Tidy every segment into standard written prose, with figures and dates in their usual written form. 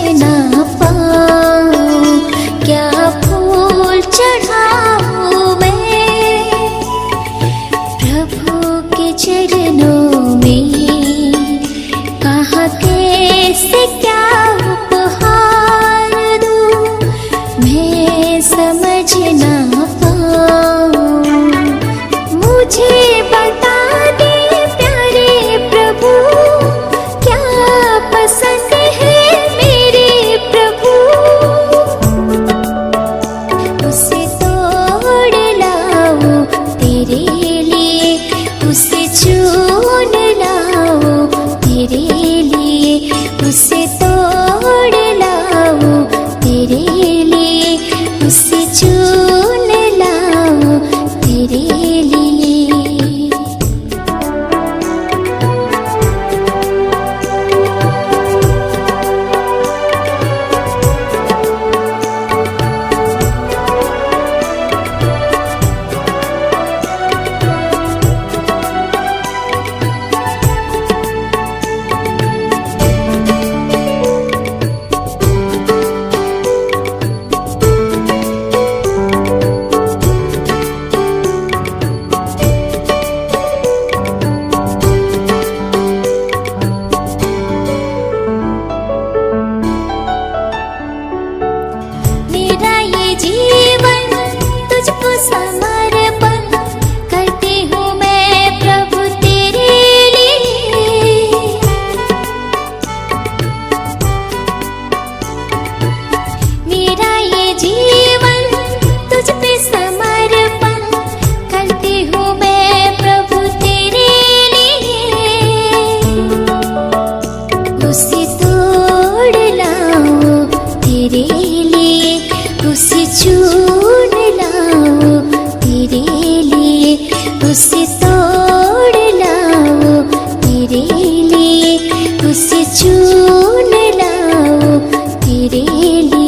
ना पाऊं, क्या फूल चढ़ाऊं मैं प्रभु के चरणों में। कहाँ कैसे क्या उपहार दूं, मैं समझ ना पाऊं। मुझे बता दे प्यारे प्रभु, क्या पसंद है मेरे प्रभु। उसे तोड़ लाऊं तेरे लिए, उसे चुन लाऊं तेरे लिए, उसे तोड़ लाऊं तेरे लिए, उसे चुन लाऊं तेरे लिए। जीवन तुझको समर्पण करती हूँ मैं प्रभु तेरे लिए। मेरा ये जीवन तुझ पे समर्पण करती हूँ मैं प्रभु तेरे लिए। उसे तोड़ लाऊं तेरे लिए, उसे चुन लाऊं तेरे लिए, उसे तोड़ लाऊं तेरे लिए, उसे चुन लाऊं तेरे लिए।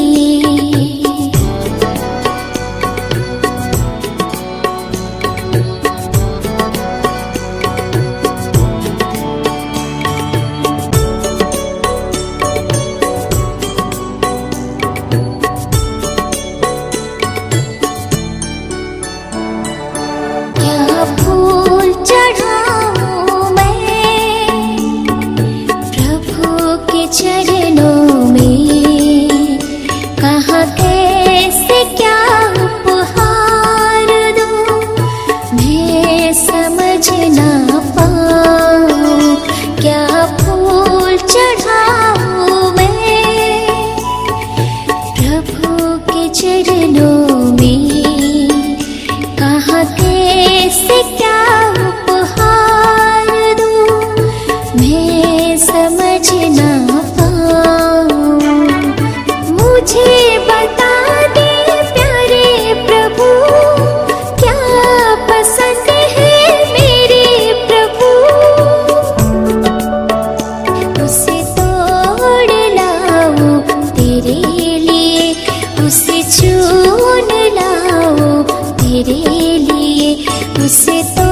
फूल चढ़ाऊं मैं प्रभु के चरणों में। कहाँ कैसे क्या उपहार दूं, मैं समझ ना पाऊं। क्या फूल चढ़ाऊं मैं प्रभु के चरणों में। कहाँ कैसे क्या उपहार दूं, मैं समझ ना पाऊं। मुझे बता दे प्यारे प्रभु, क्या पसंद है मेरे प्रभु। उसे तोड़ लाऊं तेरे लिए, उसे चुन लाऊं तेरे लिए, उसे तो